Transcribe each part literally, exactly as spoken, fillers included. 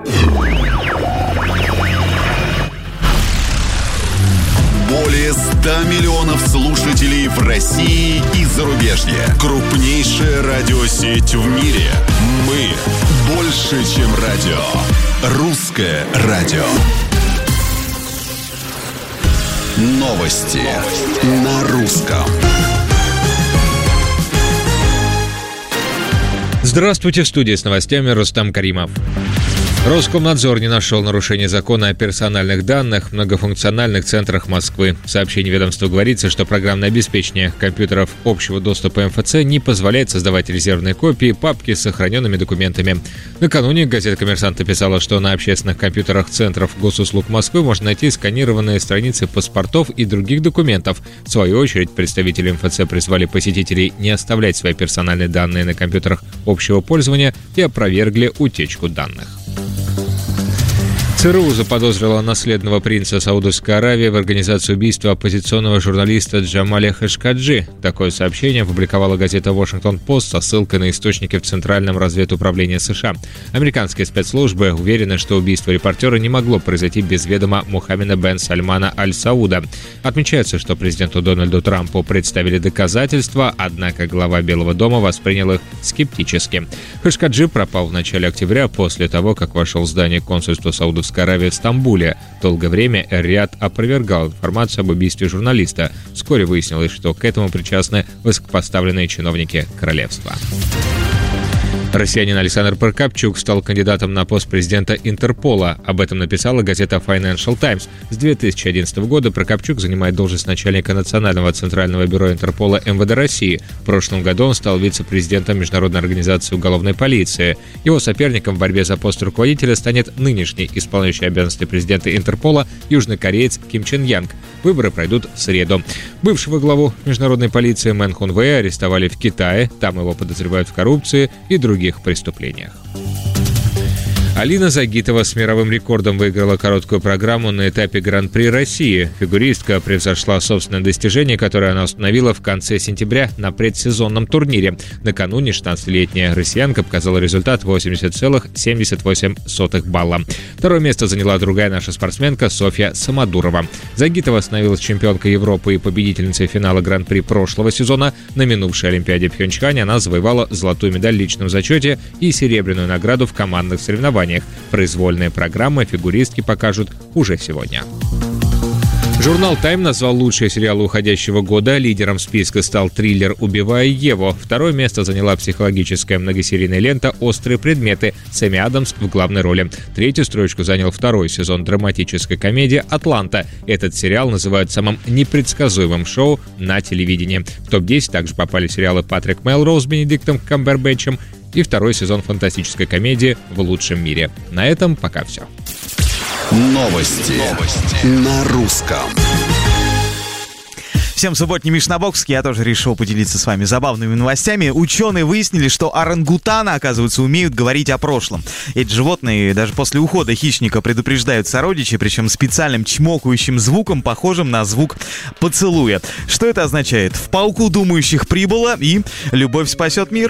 Более ста миллионов слушателей в России и зарубежье. Крупнейшая радиосеть в мире. Мы больше, чем радио. Русское радио. Новости на русском. Здравствуйте, в студии с новостями Рустам Каримов. Роскомнадзор не нашел нарушения закона о персональных данных в многофункциональных центрах Москвы. В сообщении ведомства говорится, что программное обеспечение компьютеров общего доступа эм эф цэ не позволяет создавать резервные копии папки с сохраненными документами. Накануне газета «Коммерсант» написала, что на общественных компьютерах центров госуслуг Москвы можно найти сканированные страницы паспортов и других документов. В свою очередь, представители эм эф цэ призвали посетителей не оставлять свои персональные данные на компьютерах общего пользования и опровергли утечку данных. ЦРУ заподозрила наследного принца Саудовской Аравии в организации убийства оппозиционного журналиста Джамаля Хашкаджи. Такое сообщение опубликовала газета «Вашингтон-Пост» со ссылкой на источники в Центральном разведуправлении США. Американские спецслужбы уверены, что убийство репортера не могло произойти без ведома Мухаммеда бен Сальмана Аль-Сауда. Отмечается, что президенту Дональду Трампу представили доказательства, однако глава Белого дома воспринял их скептически. Хашкаджи пропал в начале октября после того, как вошел в здание консульства Саудовской Аравии в Стамбуле. Долгое время Эр-Рияд опровергал информацию об убийстве журналиста. Вскоре выяснилось, что к этому причастны высокопоставленные чиновники королевства. Россиянин Александр Прокопчук стал кандидатом на пост президента Интерпола. Об этом написала газета Financial Times. С две тысячи одиннадцатого года Прокопчук занимает должность начальника Национального центрального бюро Интерпола эм вэ дэ России. В прошлом году он стал вице-президентом Международной организации уголовной полиции. Его соперником в борьбе за пост руководителя станет нынешний исполняющий обязанности президента Интерпола южнокореец Ким Чен Янг. Выборы пройдут в среду. Бывшего главу международной полиции Мэн Хун Вэя арестовали в Китае. Там его подозревают в коррупции и других преступлениях. Алина Загитова с мировым рекордом выиграла короткую программу на этапе Гран-при России. Фигуристка превзошла собственное достижение, которое она установила в конце сентября на предсезонном турнире. Накануне шестнадцатилетняя россиянка показала результат восемьдесят целых семьдесят восемь сотых балла. Второе место заняла другая наша спортсменка Софья Самодурова. Загитова становилась чемпионкой Европы и победительницей финала Гран-при прошлого сезона. На минувшей Олимпиаде в Пхенчхане она завоевала золотую медаль в личном зачете и серебряную награду в командных соревнованиях. Произвольные программы фигуристки покажут уже сегодня. Журнал «Тайм» назвал лучшие сериалы уходящего года. Лидером списка стал триллер «Убивая Еву». Второе место заняла психологическая многосерийная лента «Острые предметы» с Эми Адамс в главной роли. Третью строчку занял второй сезон драматической комедии «Атланта». Этот сериал называют самым непредсказуемым шоу на телевидении. В топ десять также попали сериалы «Патрик Мелроуз» с Бенедиктом Камбербэтчем и второй сезон фантастической комедии «В лучшем мире». На этом пока все. Новости, Новости. на русском. Всем субботний Мишнабокс. Я тоже решил поделиться с вами забавными новостями. Ученые выяснили, что орангутаны, оказывается, умеют говорить о прошлом. Эти животные даже после ухода хищника предупреждают сородичей, причем специальным чмокающим звуком, похожим на звук поцелуя. Что это означает? В пауку думающих прибыло, и любовь спасет мир.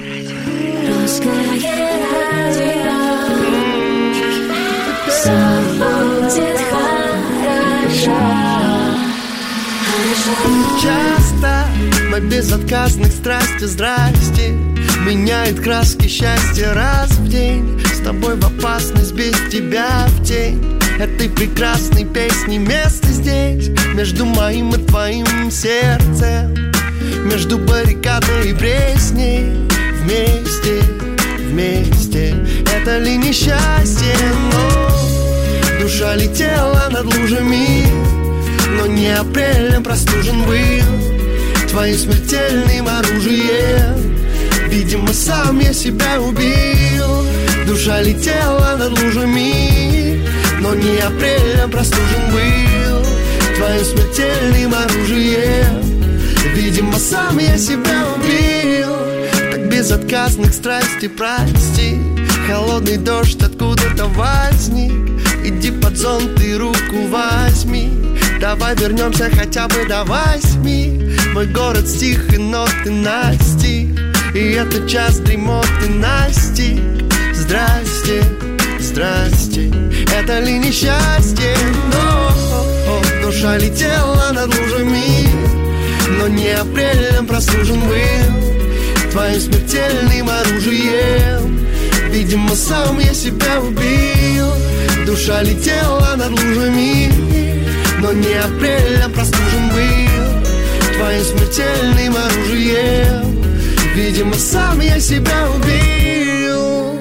Часто на безотказных страсти здрасте меняет краски счастья раз в день. С тобой в опасность, без тебя в тень этой прекрасной песни место здесь. Между моим и твоим сердцем, между баррикадой и пресней. Вместе, вместе, это ли несчастье? Но душа летела над лужами, но не апрелем простужен был твоим смертельным оружием. Видимо, сам я себя убил. Душа летела над лужами, но не апрелем простужен был твоим смертельным оружием. Видимо, сам я себя убил. Так безотказных страсти прости. Холодный дождь откуда-то возник. Иди под зонт и руку возьми. Давай вернемся хотя бы до восьми. Мой город стих и ноты настиг, и этот час дремоты настиг. Здрасте, здрасте, это ли несчастье? Но душа летела над лужами, но не апрелем простужен был твоим смертельным оружием. Видимо, сам я себя убил. Душа летела над лужами, но не апрелем простужен был твоим смертельным оружием. Видимо, сам я себя убил.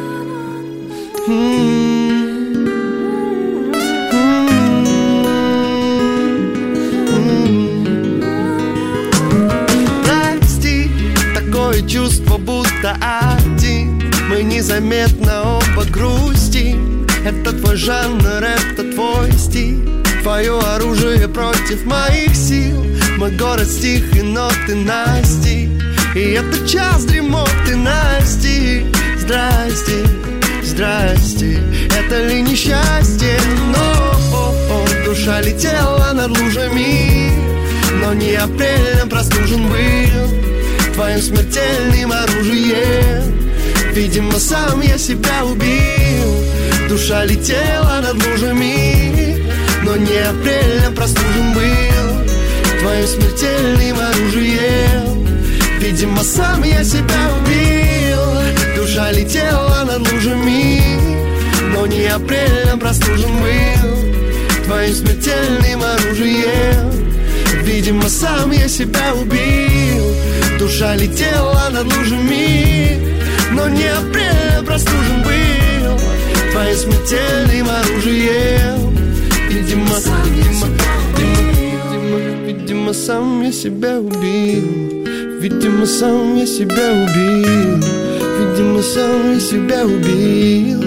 Прости, такое чувство, будто один. Мы незаметно оба грустим. Это твой жанр, это твой стиль. Твое оружие против моих сил. Мой город стих и ноты настиг. И это час дремоты настиг. Здрасте, здрасте, это ли несчастье? Но душа летела над лужами, но не апрелем простужен был твоим смертельным оружием. Видимо, сам я себя убил. Душа летела над лужами, но не апрелем простужен был твоим смертельным оружием. Видимо, сам я себя убил. Душа летела над лужами, но не апрелем простужен был твоим смертельным оружием. Видимо, сам я себя убил. Душа летела над лужами, но не апрелем простужен был твоим смертельным оружием. Видимо, видимо, видимо, видимо, сам я себя убил. Видимо, сам я себя убил. Видимо, сам я себя убил.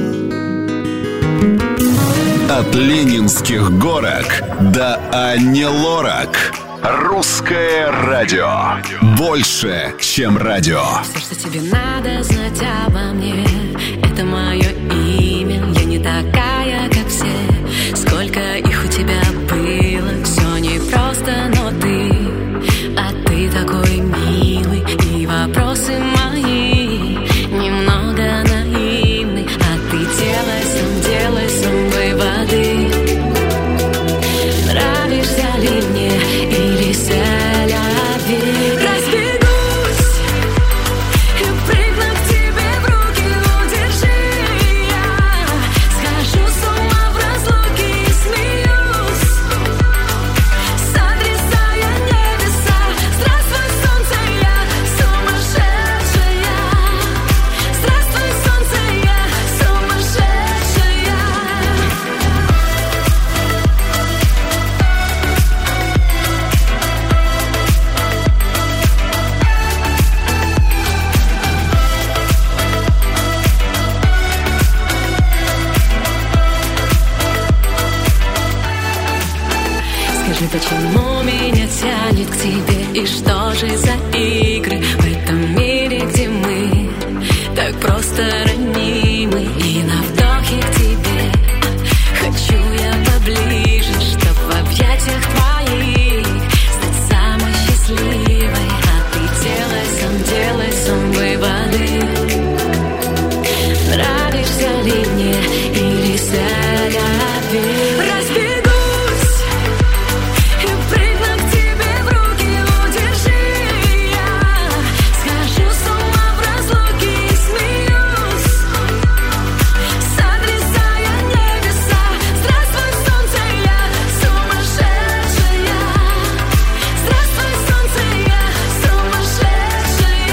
От ленинских горок до Ани Лорак. Русское радио. Больше, чем радио. Все, что тебе надо знать обо мне, это мое имя. Я не такая, как все. Сколько их у тебя было, все непросто, но ты, а ты такой милый. И вопросы мои немного наивны, а ты делай сам, делай сам выводы. Нравишься ли мне или селяви? Разбегусь и прыгну к тебе в руки, удержи. Я схожу с ума в разлуке и смеюсь, сотрясая небеса. Здравствуй, солнце, я сумасшедшая. Здравствуй, солнце, я сумасшедшая. Скажи, почему меня тянет к тебе? И что же за игры в этом мире, где мы так просто ранимы? И на вдохе к тебе хочу я поближе, чтоб в объятиях твоих стать самой счастливой. А ты делай сам, делай сам выводы. Нравишься ли мне или селяви? Разбегусь и прыгну к тебе в руки, удержи. Я схожу с ума в разлуке и смеюсь, сотрясая небеса. Здравствуй, солнце, я сумасшедшая. Здравствуй, солнце, я сумасшедшая.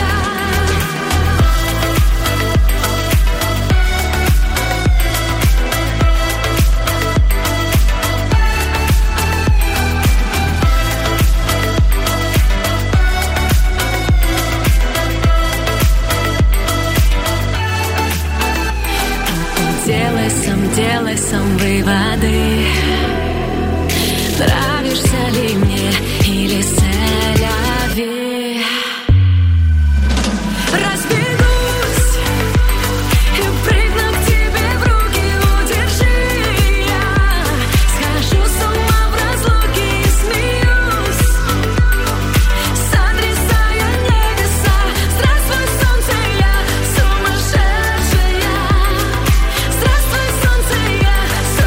Делай сам, делай сам выводы. Нравишься ли мне или селяви? Разбегусь и прыгну к тебе в руки, удержи. Я схожу с ума в разлуке и смеюсь, сотрясая небеса. Здравствуй, солнце, я сумасшедшая. Здравствуй, солнце, я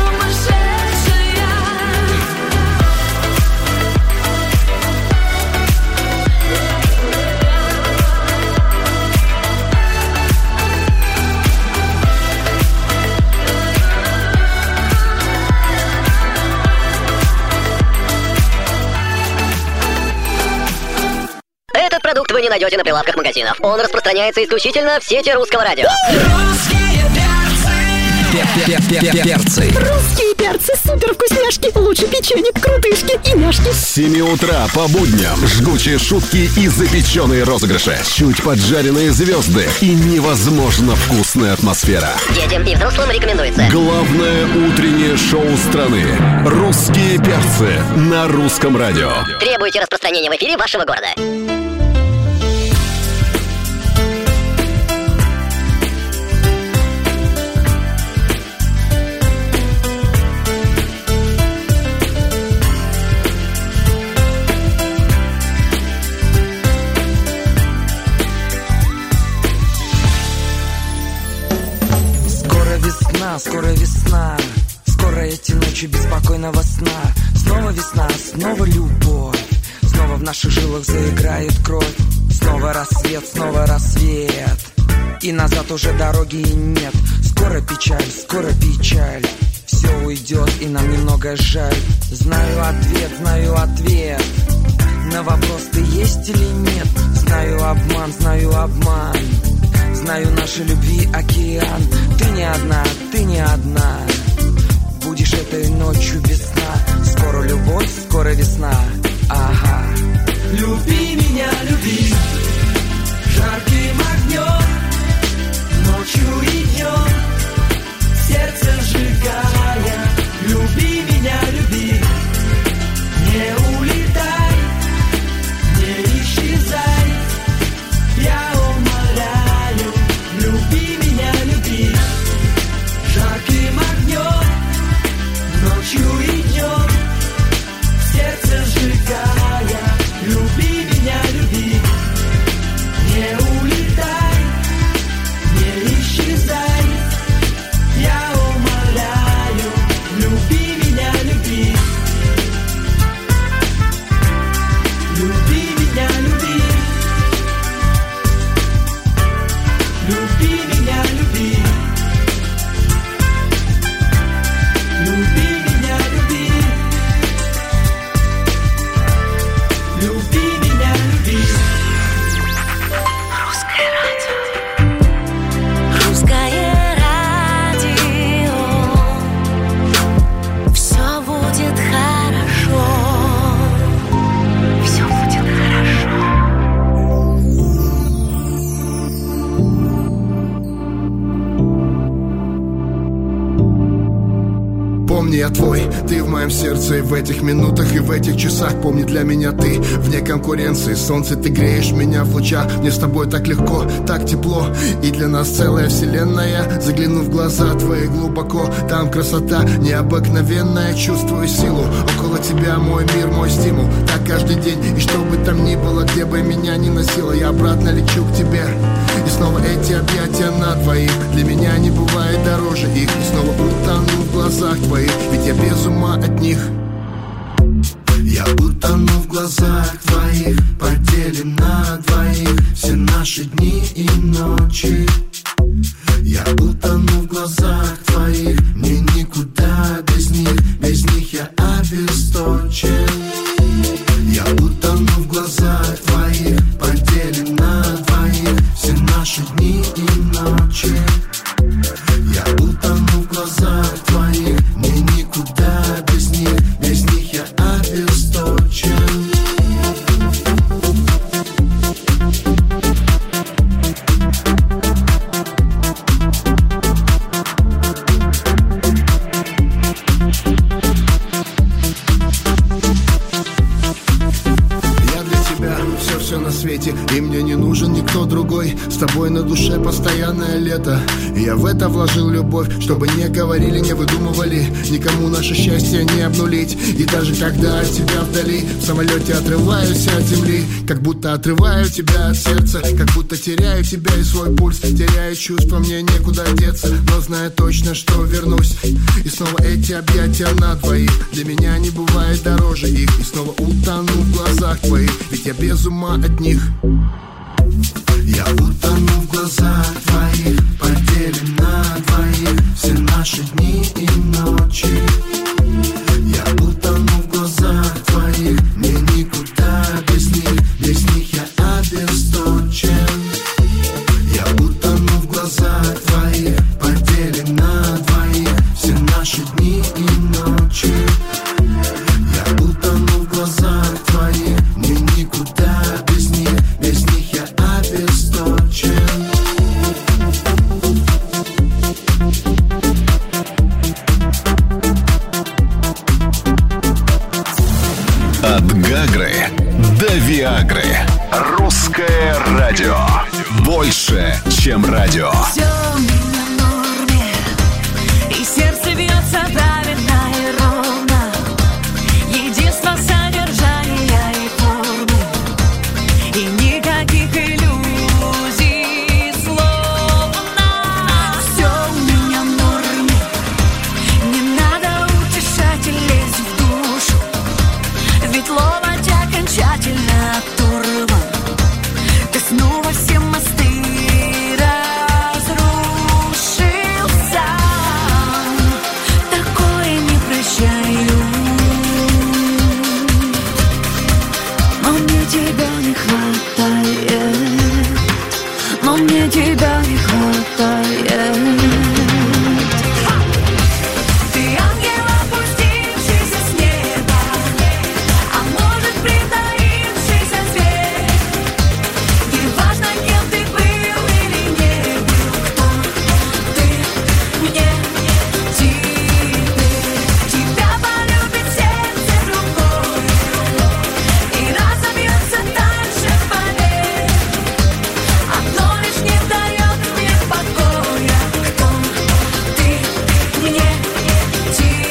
вы не найдете на прилавках магазинов. Он распространяется исключительно в сети Русского радио. Русские перцы. Перцы. Русские перцы, супер вкусняшки, лучше печенье, крутышки и няшки. С семи утра по будням жгучие шутки и запеченные розыгрыши. Чуть поджаренные звезды и невозможно вкусная атмосфера. Детям и взрослым рекомендуется. Главное утреннее шоу страны. Русские перцы на Русском радио. Требуйте распространения в эфире вашего города. Скоро весна, скоро эти ночи беспокойного сна. Снова весна, снова любовь, снова в наших жилах заиграет кровь. Снова рассвет, снова рассвет, и назад уже дороги нет. Скоро печаль, скоро печаль, все уйдет и нам немного жаль. Знаю ответ, знаю ответ на вопрос, ты есть или нет. Знаю обман, знаю обман, знаю нашей любви океан. Ты не одна, ты не одна, будешь этой ночью без сна. Скоро любовь, скоро весна, ага. Люби меня, люби, жарким огнем, ночью и днем, сердце сжигая. Люби меня, люби, не улетай, не исчезай, я умоляю. Люби меня, люби, жарким огнем, ночью и днем, сердце сжигая. Люби меня, люби, не улетай, не исчезай, я умоляю. Люби меня, люби, люби меня, люби, люби меня, люби, люби меня, люби, люби меня, люби. Русское радио. Русское радио. Все будет хорошо. Все будет хорошо. Помни, я твой, ты в моем сердце. И в этих минутах, и в этих часах. Помни, для меня ты вне конкуренции. Солнце, ты греешь меня в лучах. Мне с тобой так легко, так тепло. И для нас целая вселенная. Загляну в глаза твои глубоко, там красота необыкновенная. Чувствую силу, около тебя мой мир, мой стимул. Так каждый день, и что бы там ни было, где бы меня ни носило, я обратно лечу к тебе. И снова эти объятия на двоих, для меня не бывает дороже их. И снова утону в глазах твоих, ведь я без ума от них. Я утону в глазах твоих, поделим на двоих все наши дни и ночи. Я утону в глазах твоих, мне никуда без них, без них я обесточен. Я утону в глазах твоих, поделим на двоих все наши дни и ночи. Я утону в глазах твоих, мне никуда без них, без них я обесточен. И мне не нужен никто другой. С тобой на душе постоянное лето. И я в это вложил любовь, чтобы не говорили, не выдумывали, никому наше счастье не обнулить. И даже когда от тебя вдали, в самолете отрываюсь от земли, как будто отрываю тебя от сердца, как будто теряю тебя и свой пульс. Теряю чувства, мне некуда деться, но знаю точно, что вернусь. И снова эти объятия на двоих, для меня не бывает дороже их. И снова утону в глазах твоих, ведь я без ума от них. Я утону в глазах твоих, поделим на двоих все наши дни и ночи. Я утону в глазах твоих, мне никуда без них, без них я обесточен. наши дни и ночи. Я утону в глазах твоих, мне никуда без них, без них я обесточен. От Гагры до Виагры. Русское радио. Больше, чем радио. Все у меня в норме, и сердце бьется правильно и ровно. Единство содержания и формы, и никаких иллюзий словно. Все у меня в норме, не надо утешать и лезть в душу, ведь ловать окончательно оторван. Ты снова все мосты разрушил сам. Такое не прощаю. Но мне тебя не хватает. Но мне тебя не хватает. Ты ангел, опустившийся с неба, а может, притаившийся зверь. Не важно, кем ты был или не был, кто ты мне теперь. Тебя полюбит сердце другое, и разобьется дальше, поверь. Одно лишь не дает мне покоя, кто ты мне теперь.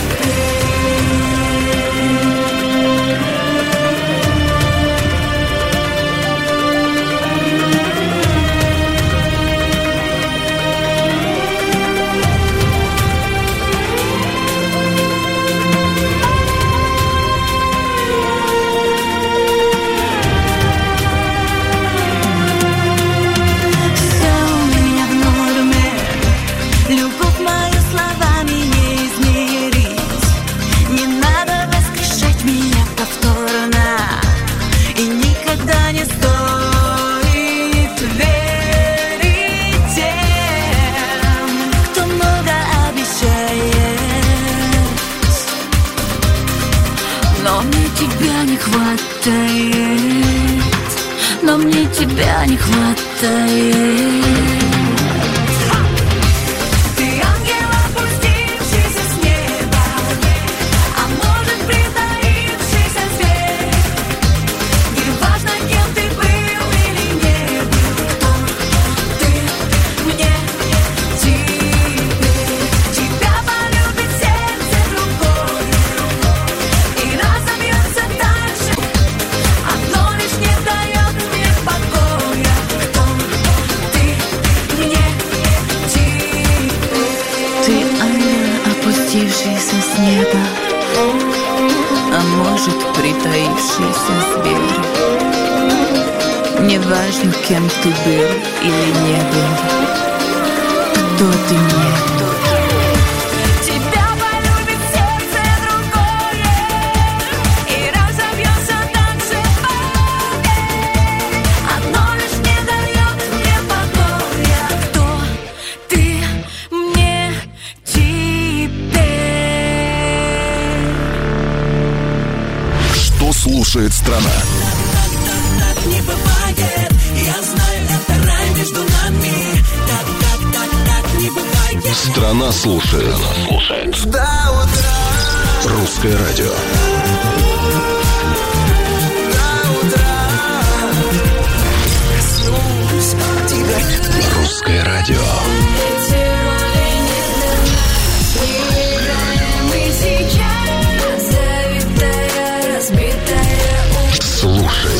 Все у меня в норме, любовь мою словами не измерить. Не надо воскрешать меня повторно, и никогда не стоит верить тем, кто много обещает. Но мне тебя не хватает. Но мне тебя не хватает. Ты ангел, опустившийся с неба, а может, притаившийся зверь. Не важно, кем ты был или не был, кто ты мне теперь. Тебя полюбит сердце другое, и разобьется дальше. Одно лишь не дает мне покоя, кто ты мне теперь. Ты ангел, опустившийся с неба, а может, притаившийся зверь. Не важно, кем ты был или не был, кто ты мне. Тебя полюбит сердце другое, и разобьется дальше, поверь. Одно лишь не дает мне покоя, кто ты мне теперь. Что слушает страна? Так не бывает, я знаю, это рай между нами. Так, так, так, так не бывает. Страна слушает. Русское радио. Русское радио. Слушай.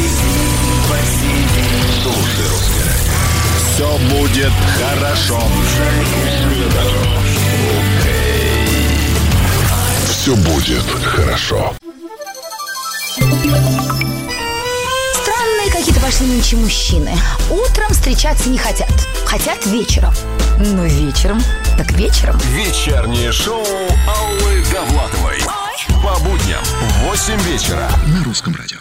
Слушай русское радио. Все будет хорошо. Все будет хорошо. Странные какие-то пошли нынче мужчины. Утром встречаться не хотят. Хотят вечером. Ну, вечером. Так вечером. Вечернее шоу Аллы Довлатовой. По будням в восемь вечера на Русском радио.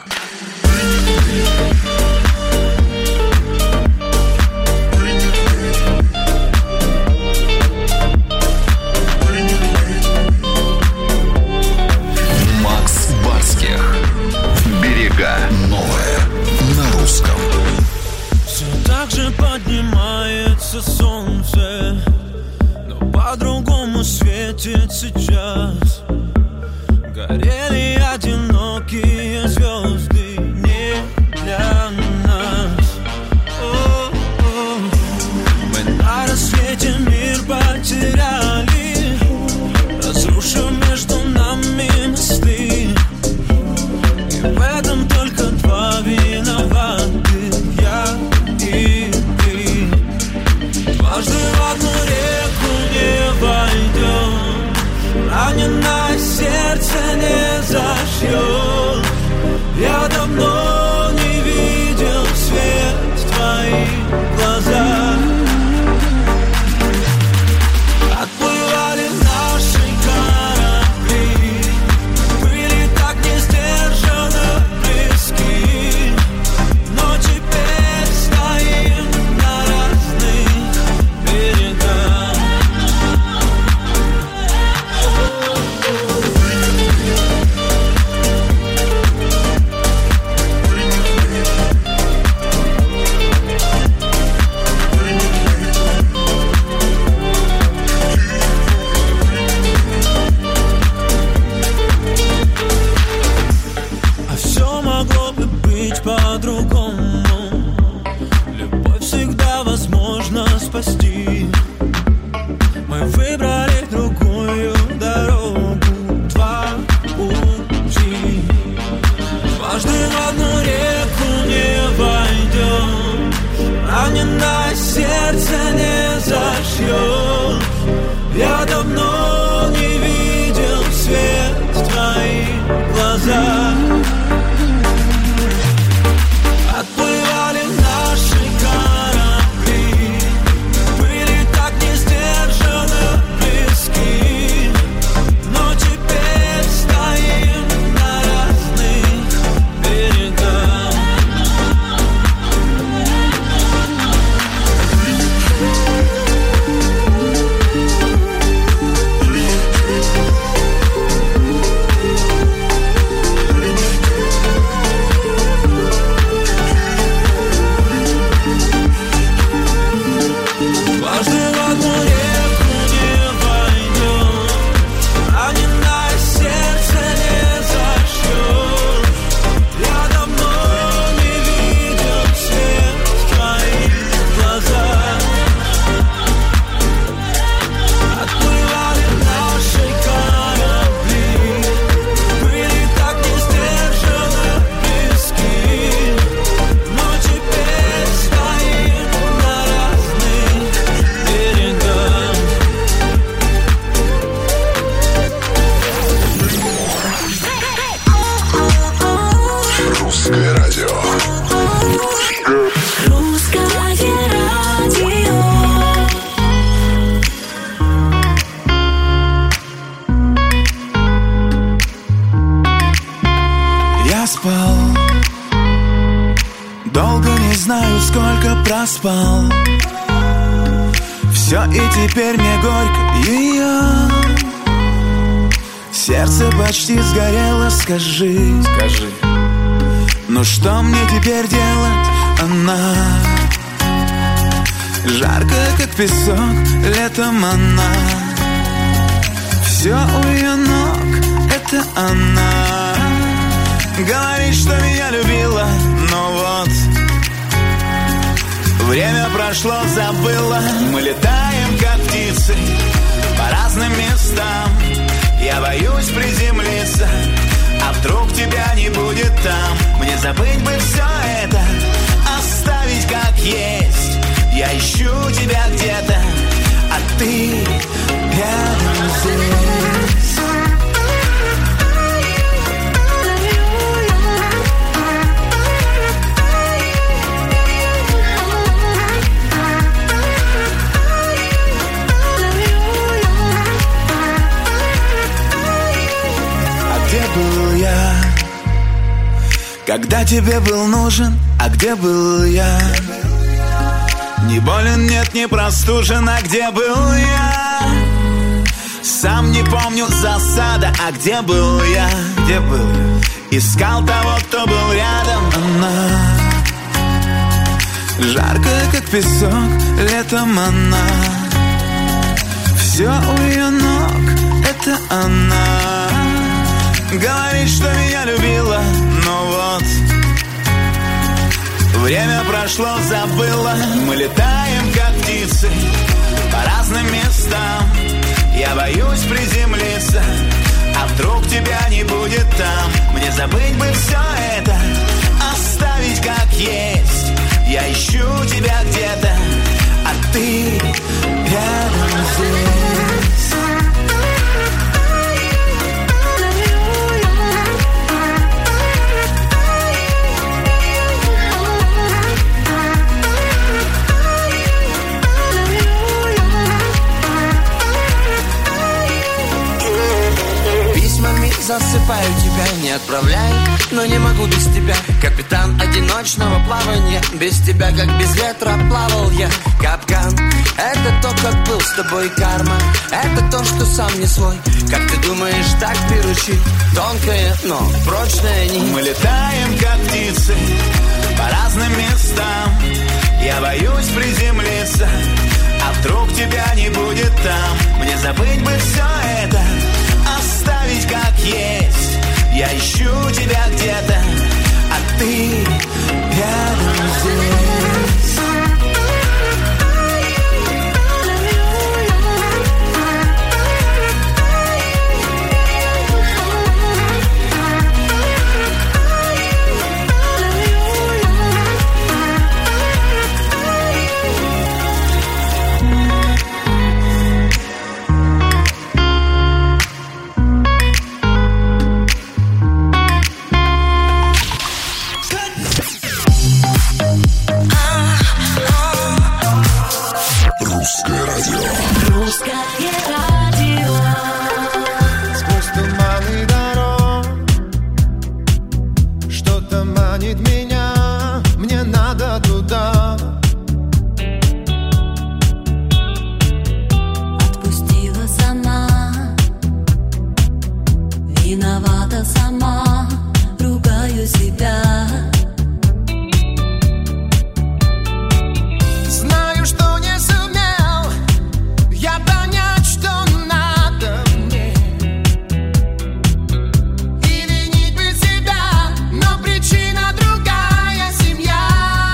светит сейчас. Горели одинокие звезды не для нас. О-о-о. Мы на рассвете мир потеряли, разрушив между нами мосты. И в этом только два виноваты, я и ты. Дважды в одну реку не войдем, раненое сердце не зашьет. Я давно не видел свет в твоих глазах. Отплывали наши корабли, были так несдержанно близки, но теперь стоим на разных берегах. А все могло бы быть по-другому. Любовь всегда возможно спасти. Мы выбрали другую дорогу, два пути. Дважды в одну реку не войдем, раненое сердце не зашьет. Я давно не видел свет в твоих глазах. Отплывали наши корабли, были так несдержанно близки, но теперь стоим на разных берегах. Дважды в одну реку не войдем, раненое сердце не зашьет. Я давно не видел свет в твоих глазах. Отплывали наши корабли, были так несдержанно близки, но теперь стоим на разных берегах. Русское радио. Русское радио. Я спал, долго не знаю, сколько проспал. Все, и теперь мне горько ее. Сердце почти сгорело, скажи, скажи. Ну что мне теперь делать, она? Жарко, как песок, летом она. Все у ее ног, это она. Говорит, что меня любила, но вот время прошло, забыла. Мы летаем, как птицы, по разным местам. Я боюсь приземлиться, а вдруг тебя не будет там. Мне забыть бы все это, оставить как есть. Я ищу тебя где-то, а ты рядом здесь. Был я, когда тебе был нужен, а где был я? Не болен, нет, не простужен, а где был я? Сам не помню засада, а где был я? Где был я? Искал того, кто был рядом. Она жарко, как песок, летом она. Все у ее ног, прошло, забыла. Мы летаем, как птицы, по разным местам. Я боюсь приземлиться, а вдруг тебя не будет там. Мне забыть бы все это, оставить как есть. Я ищу тебя где-то, а ты рядом здесь. Засыпаю тебя, не отправляй, но не могу без тебя. Капитан одиночного плавания, без тебя, как без ветра, плавал я. Капкан, это то, как был с тобой карма. Это то, что сам не свой. Как ты думаешь, так приручить? Тонкая, но прочная нить. Мы летаем, как птицы, по разным местам. Я боюсь приземлиться, а вдруг тебя не будет там. Мне забыть бы все это, оставить как есть. Я ищу тебя где-то, а ты рядом здесь. Русское радио. Русское радио. Сквозь туманы дорог что-то манит меня. Мне надо туда. Отпустила сама, виновата сама, ругаю себя. Знаю, что не сумел я понять, что надо мне. И винить бы себя, но причина другая, семья.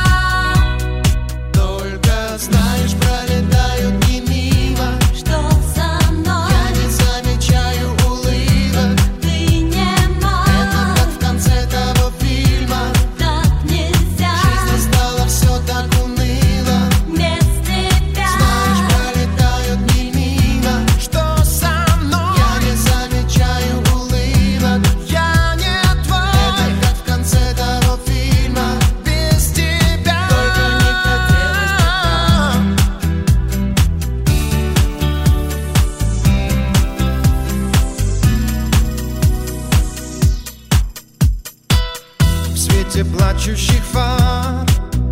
Только знаешь, пролетают дни мимо. Что со мной? Я не замечаю улыбок. Ты не мог. Это как в конце того фильма. Так нельзя. Жизнь стала все так уныло. Без тебя. Знаешь, пролетают дни мимо. Что со мной? Я не замечаю улыбок. Я не твой. Это как в конце того фильма. Без тебя. Только не хотелось в свете плачущих фар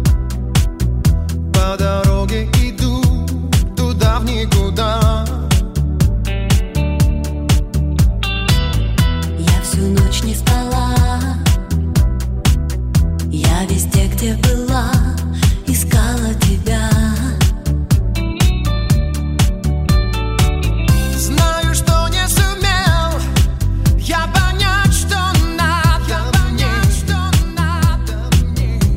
по дороге иду туда в никуда. Я всю ночь не спала. Я везде, где была, искала тебя. Знаю, что не сумел я понять, что надо мне.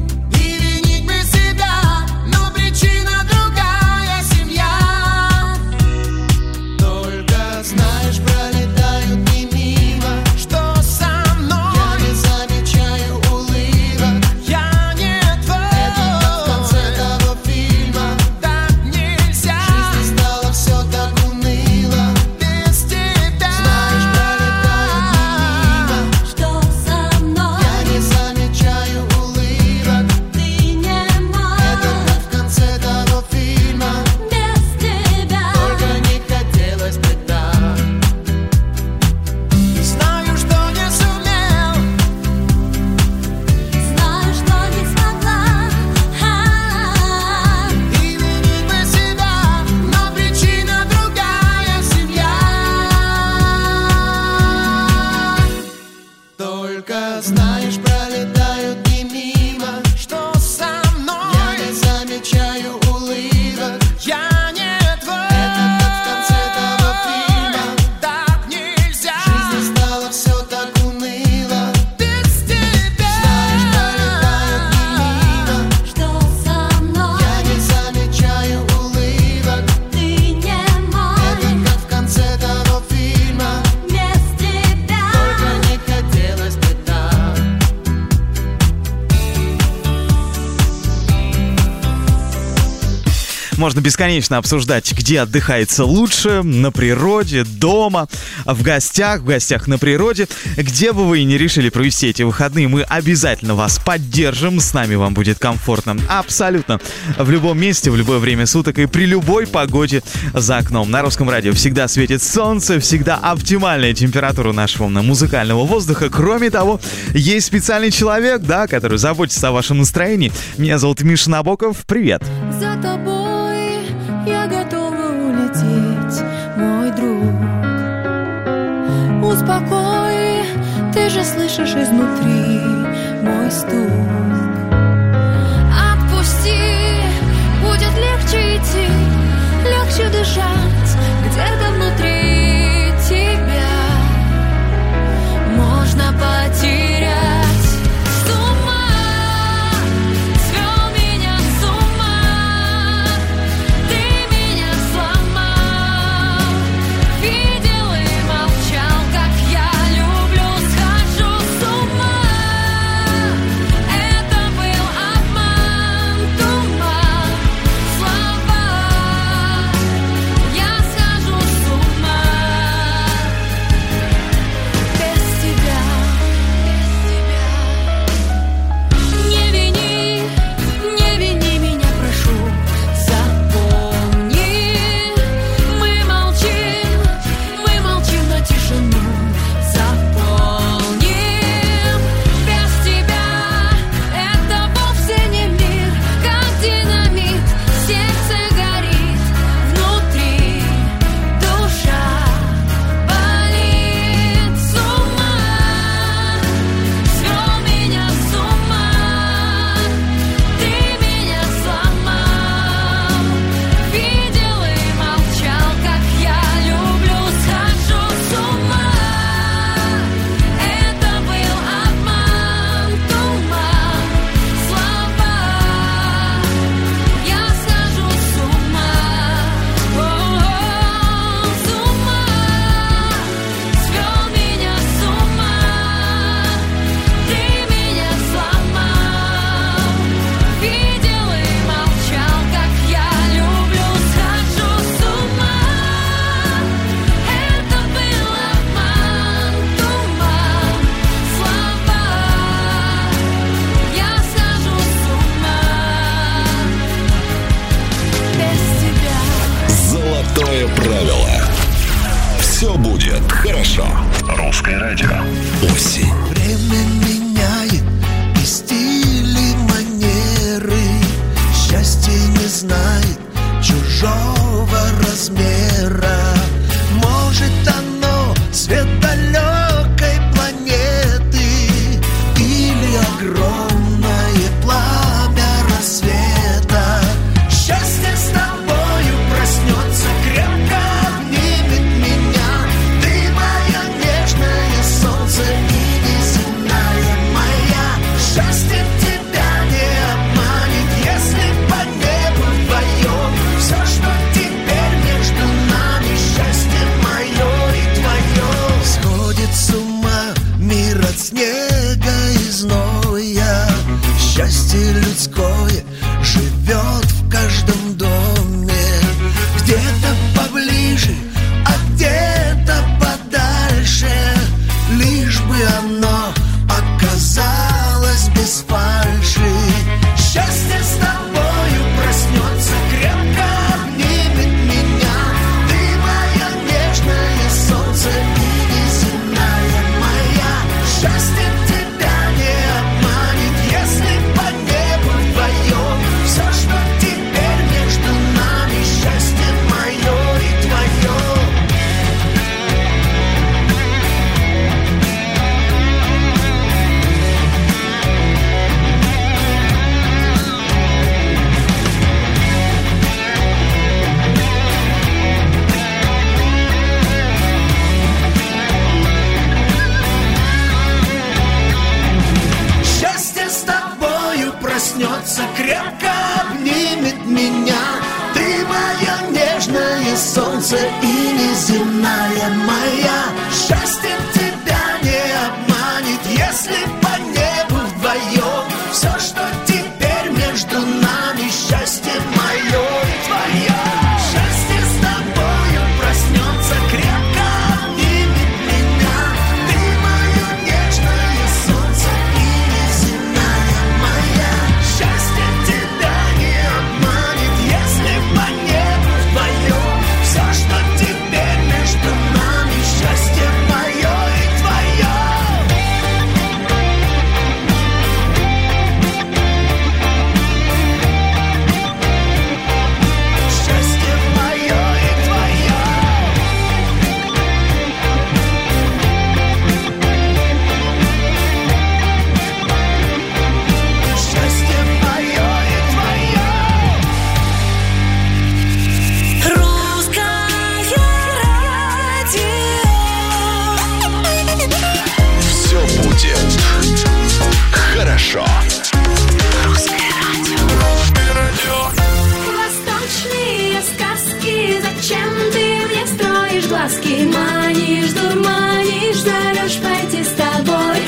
Можно бесконечно обсуждать, где отдыхается лучше, на природе, дома, в гостях, в гостях на природе. Где бы вы ни решили провести эти выходные, мы обязательно вас поддержим. С нами вам будет комфортно абсолютно в любом месте, в любое время суток и при любой погоде за окном. На Русском радио всегда светит солнце, всегда оптимальная температура нашего музыкального воздуха. Кроме того, есть специальный человек, да, который заботится о вашем настроении. Меня зовут Миша Набоков. Привет. За тобой я готова улететь, мой друг. Успокой, ты же слышишь изнутри мой стук. Отпусти, будет легче идти, легче дышать где-то внутри тебя. Можно потерять. проснется, крепко обнимет меня. Ты мое нежное солнце и неземная моя. Счастье тебя не обманет, если по небу вдвоем. Все, что теперь между нами, счастье мое и твое. Шоу. Русское радио. Восточные сказки. Зачем ты мне строишь глазки? Манишь, дурманишь, зовешь пойти с тобой.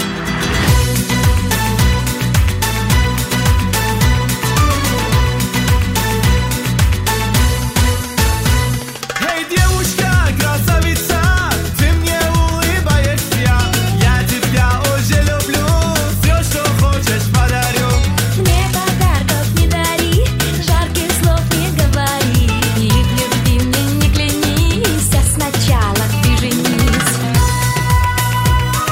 Сначала ты женись.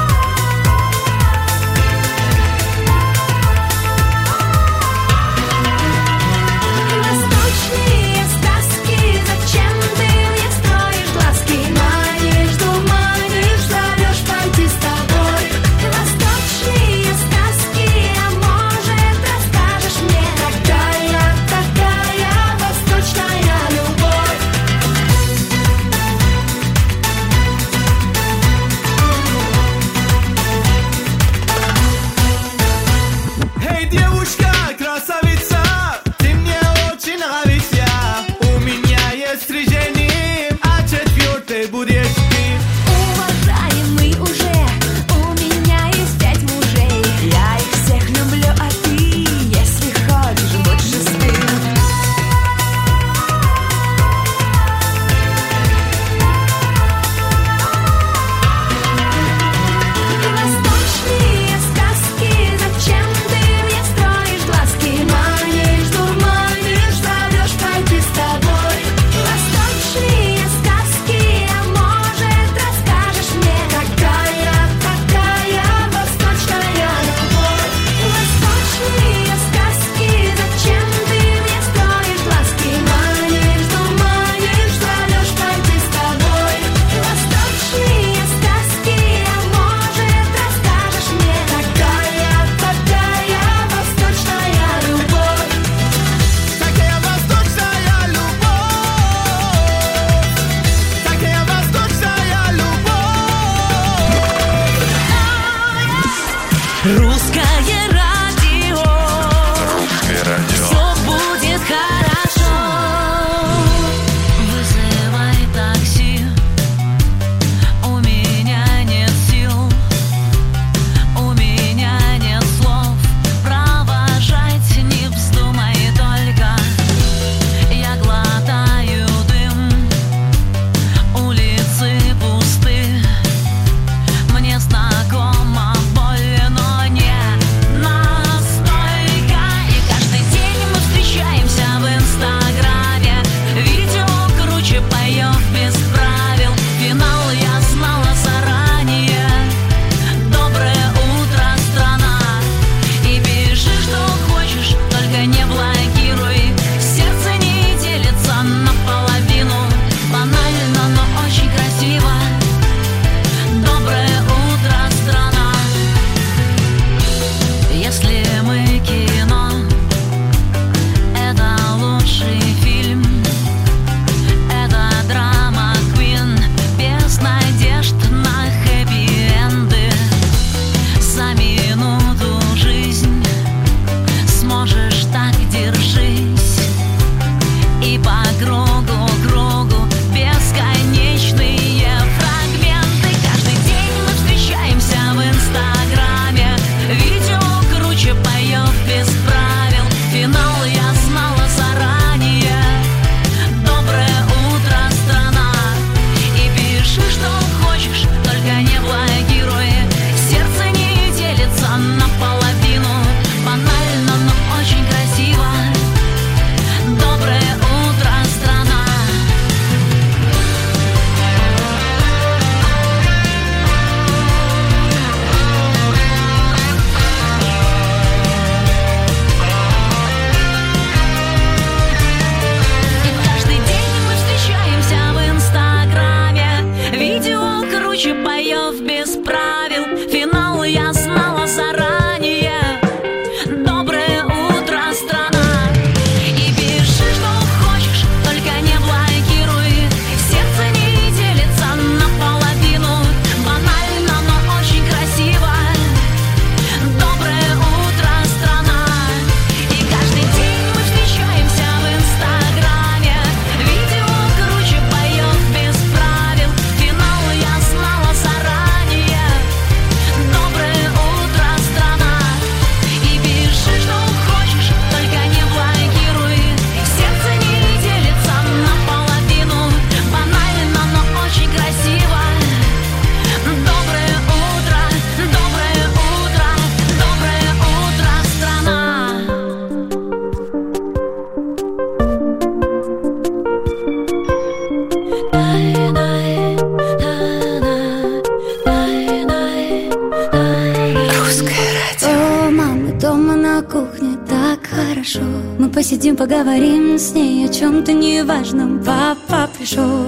Мы посидим, поговорим с ней о чем-то неважном. Папа пришел.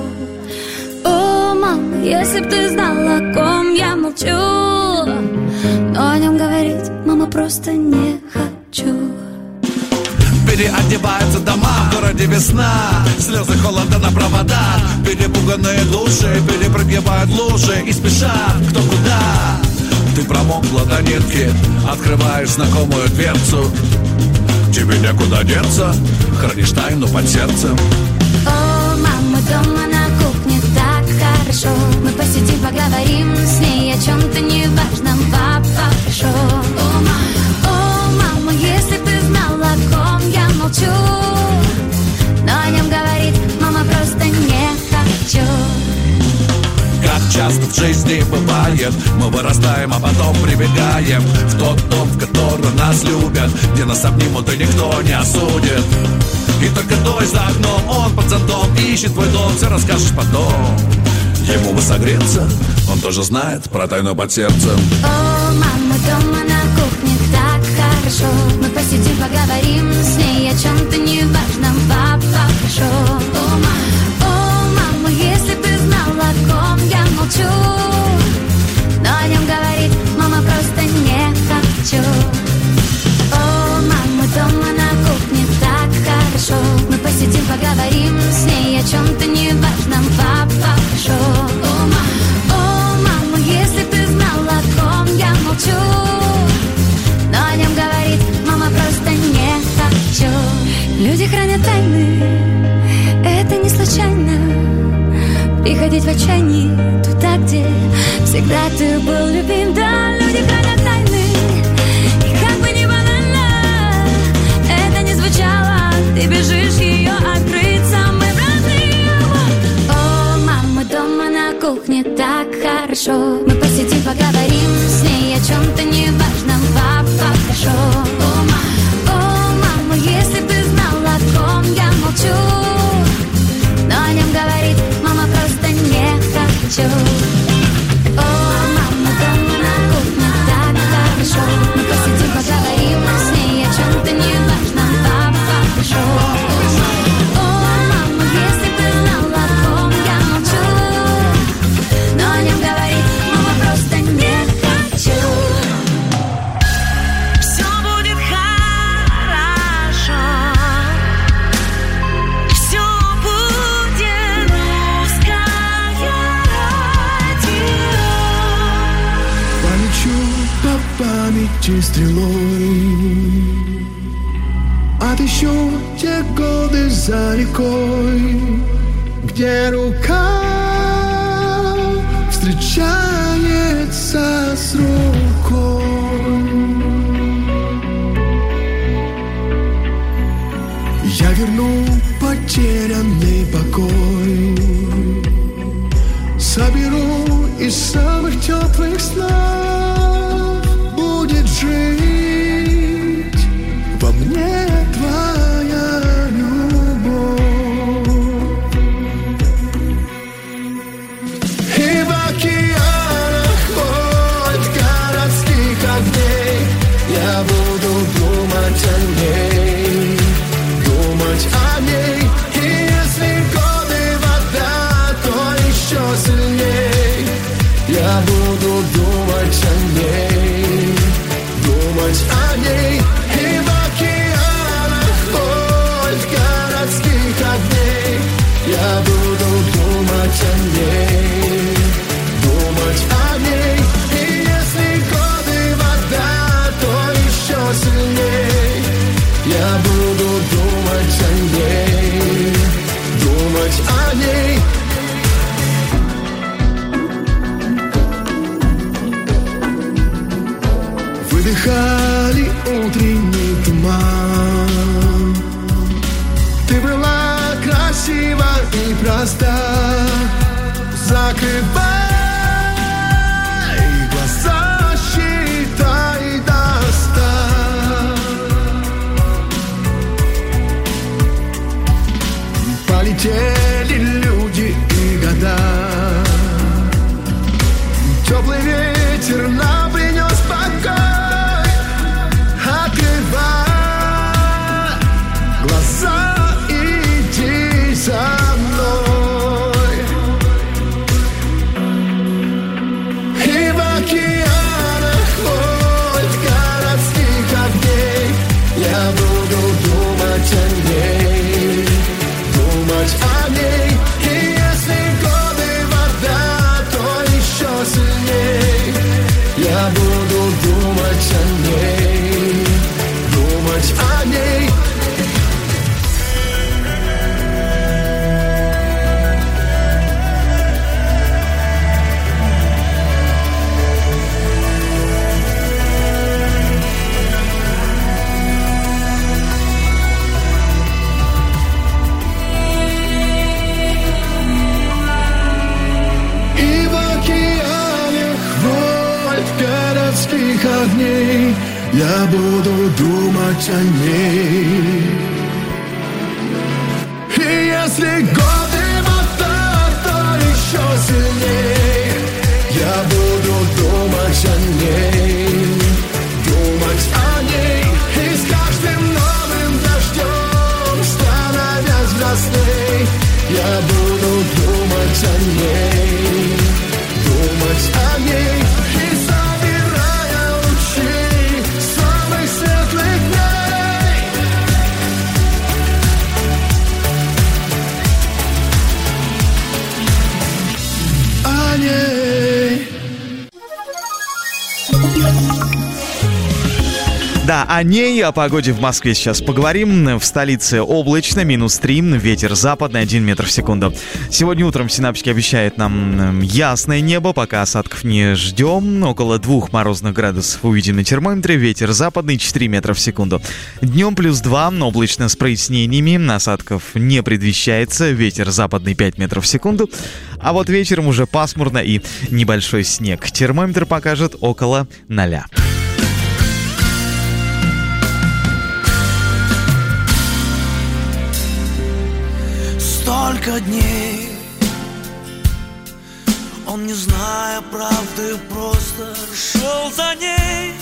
О, мама, если б ты знала, о ком я молчу, но о нем говорить, мама, просто не хочу. Переодеваются дома, в городе весна, слезы холода на проводах. Перепуганные души перепрыгивают лужи и спешат кто куда. Ты промокла до нитки, открываешь знакомую дверцу. Тебе некуда деться, хранишь тайну под сердцем. О, мама, дома на кухне так хорошо. Мы посидим, поговорим с ней о чем-то неважном. Папа пришел. О, мама, о, мама, если ты знала, о ком я молчу, но о нем говорить, мама, просто не хочу. Как часто в жизни бывает, мы вырастаем, а потом прибегаем в тот дом, в который нас любят, где нас обнимут и никто не осудит. И только дождь за окном, он под зонтом ищет твой дом, все расскажешь потом. Ему бы согреться, он тоже знает про тайну под сердцем. О, мама, дома на кухне так хорошо. Мы посидим, поговорим с ней о чем-то неважном. Папа пришел. О, мама, о, мама, если ты знала, о ком я молчу, но о нем говорить, мама, просто не хочу. О, мама, дома на кухне так хорошо. Мы посидим, поговорим с ней о чем-то неважном. Папа пришел. О, мама, о, мама, если ты знала, о ком я молчу, но о нем говорить, мама, просто не хочу. Люди хранят тайны, это не случайно. Приходить в отчаянии туда, где всегда ты был любим. Да, люди хранят тайны, и как бы ни банально это не звучало, ты бежишь ее открыть, самый родные. О, мама, дома на кухне так хорошо. Мы посидим, поговорим с ней о чем-то неважном. Папа пришел. О, мама, о, мама, если ты знала, о ком я молчу, но о нем говорить, мама, просто не хочу. О, мама, дома на кухне так хорошо. Мы посидим, поговорим с ней о чем-то неважном. Папа пришел. О, мама, если ты знала, о ком я молчу, но о нем говорить, мама, просто не хочу. Все будет хорошо. Все будет русское радио. Полечу по памяти стрелой, отыщу те годы за рекой, где рука встречается с рукой. Я верну потерянный покой, соберу из самых теплых снов. Будет жить во мне твоя любовь. И в океанах хоть городских огней я буду думать о ней, думать о ней. И если годы вода, то еще сильней я буду думать о ней, думать о ней. И в океанах хоть городских огней я буду думать о ней, думать о ней. И если годы вода, то еще сильней я буду думать о ней, думать о ней. Выдыхали утренний туман, ты была красива и проста. Закрывай глаза, считай до ста. Полетели люди и года, теплый ветер нам принес покой. Открывай твоих огней я буду думать о ней. И если годы мотают, то еще сильней я буду думать о ней, думать о ней. И с каждым новым дождем, становясь взрослей, я буду думать о ней, думать о ней. И собирая лучи самых светлых дней. О ней. Да, о ней, о погоде в Москве сейчас поговорим. В столице облачно, минус три, ветер западный, один метр в секунду. Сегодня утром синаптики обещают нам ясное небо, пока осадков не ждем. Около двух морозных градусов увидим на термометре, ветер западный, четыре метра в секунду. Днем плюс два, облачно с прояснениями, осадков не предвещается, ветер западный, пять метров в секунду. А вот вечером уже пасмурно и небольшой снег. Термометр покажет около ноля. Столько дней он, не зная правды, просто шел за ней,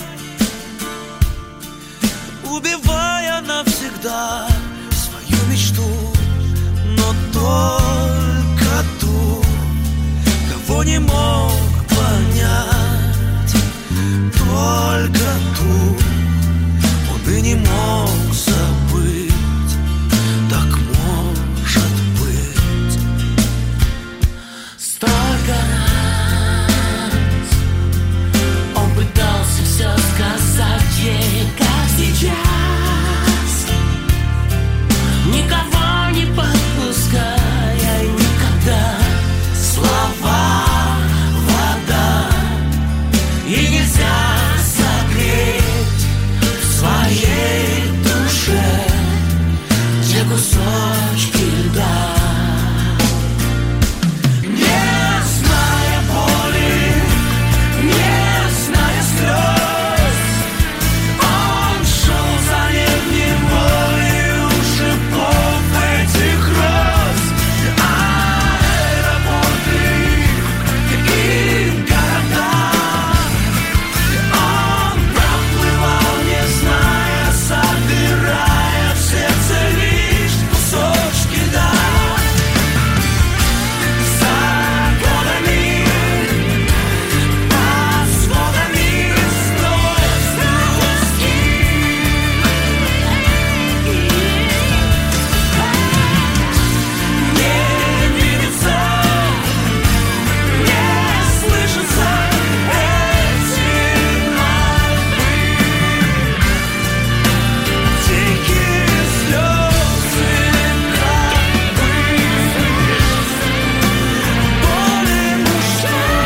убивая навсегда свою мечту, но только ту, кого не мог понять, только ту он и не мог забыть. Так может быть. Столько раз он пытался все сказать ей, как сейчас, никого не подпуская, никогда. Слова вода, и нельзя согреть в своей душе те кусочки льда. Не зная боли, не зная слез, он шел за ней в неволе у шипов этих роз. Аэропорты и города он проплывал, не зная, собирая в сердце лишь кусочки льда. За годами, под сводами строят стрелки. Не видится, не слышится эти мольбы. Тихие слезы, как бы боли в душе.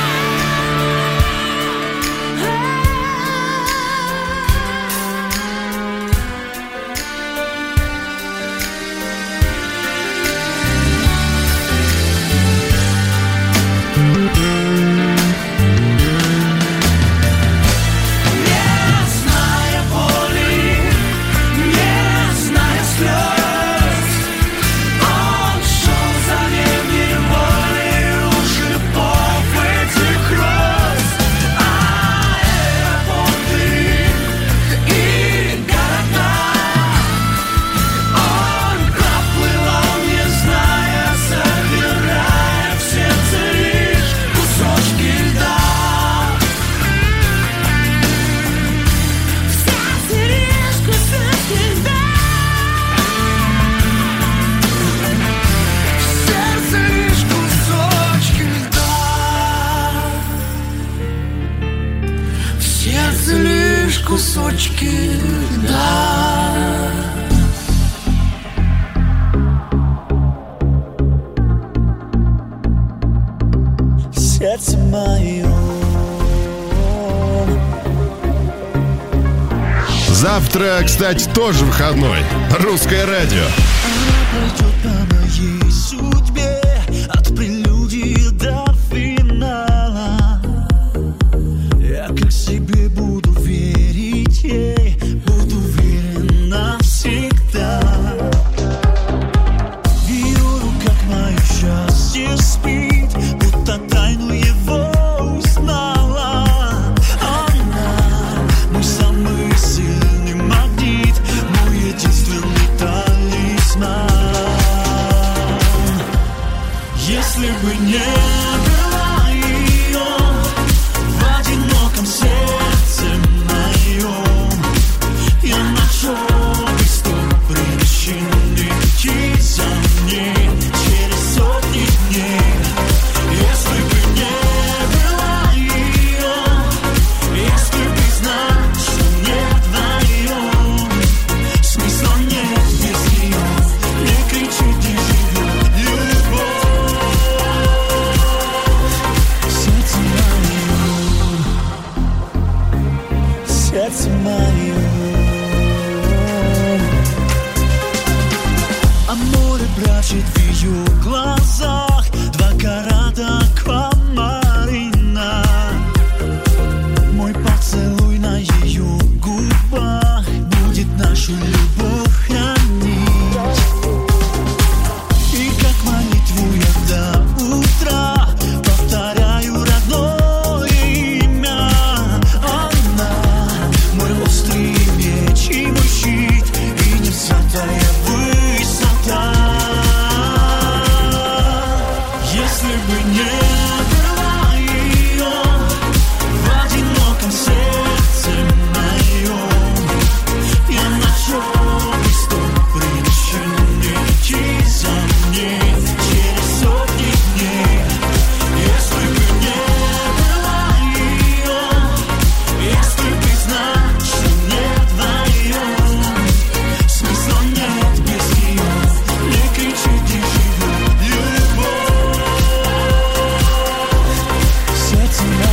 Не зная боли, не зная слез, он шел за ней в неволе у шипов этих роз. Аэропорты и города он проплывал, не зная, собирая в сердце лишь кусочки льда. В сердце лишь кусочки льда. В сердце лишь кусочки льда. В сердце лишь кусочки льда. Сердце мое. Завтра, кстати, тоже выходной. Русское радио. Пройдет по моей судьбе от прелюдии до финала. Я как себе буду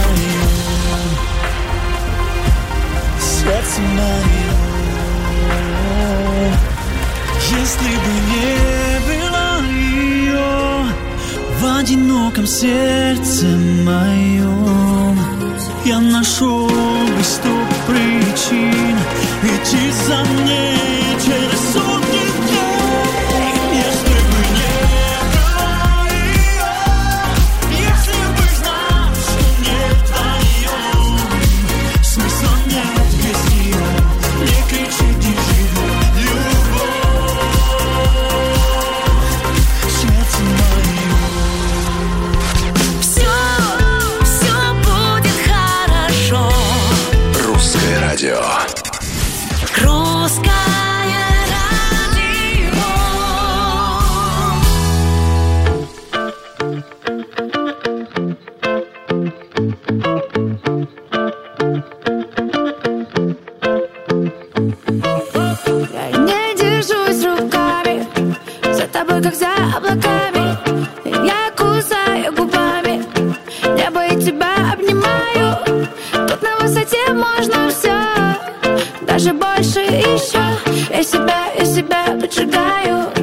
моем, сердце мое. Если бы не было ее в одиноком сердце моем, я нашел бы сто причин идти за ней через сотни дней. Если бы не было ее, если бы знал, что нет вдвоем, смысла нет без нее, не кричи, не живи, любовь, сердце мое. Все, все будет хорошо. Русское радио. Русское Я не держусь руками за тобой, как за облаками. Я кусаю губами небо и тебя обнимаю. Тут на высоте можно все, даже больше еще. Я себя, я себя поджигаю.